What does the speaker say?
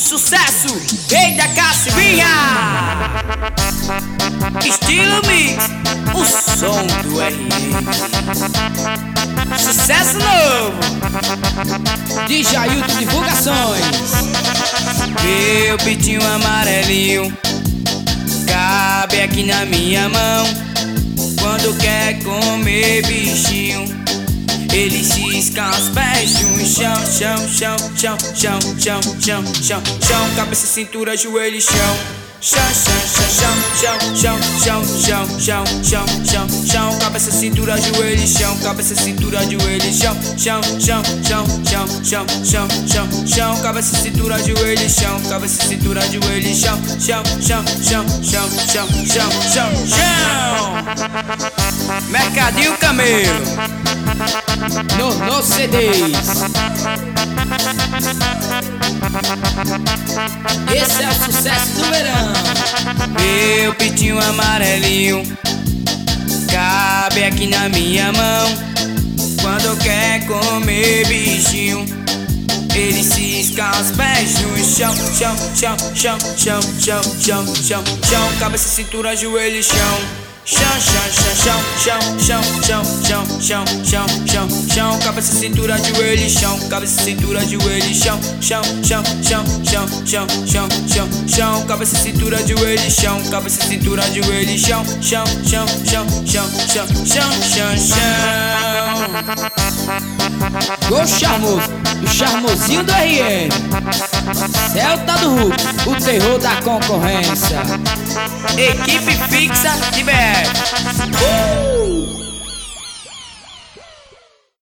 Sucesso, rei da Cassivinha. Estilo mix, o som do RM. Sucesso novo de Jailton Divulgações. Meu pitinho amarelinho cabe aqui na minha mão. Quando quer comer bichinho, ele cisca os pés no chão, chão, chão, chão, chão, chão, chão, chão, chão, cabeça, cintura, joelho, chão. Chão, chão, chão, chão, chão, chão, chão, chão, chão, chão, cabeça, cintura, joelho, chão, cabeça, cintura, joelho, chão, chão, chão, chão, chão, chão, chão, chão, chão, cabeça, cintura, joelho, chão, cabeça, cintura, joelho, chão, chão, chão, chão, chão, chão, chão, chão, chão. Mercadinho Camelo no CDs. Esse é o sucesso do verão. Meu pitinho amarelinho cabe aqui na minha mão. Quando quer comer bichinho, ele cisca os pés no chão, chão, chão, chão, chão, chão, chão, chão, chão, cabeça, cintura, joelho, chão. Chão, chão, chão, chão, chão, chão, chão, chão, chão, chão, cabeça, cintura, joelho, chão, cabeça, cintura, joelho, chão, chão, chão, chão, chão, chão, chão, chão, chão, cabeça, cintura, joelho, chão, cabeça, cintura, joelho, chão, chão, chão, chão, chão, chão, chão, chão, chão. Gol charmoso, o charmosinho do RM. Celta do Hulk, o terror da concorrência. Equipe fixa de BR.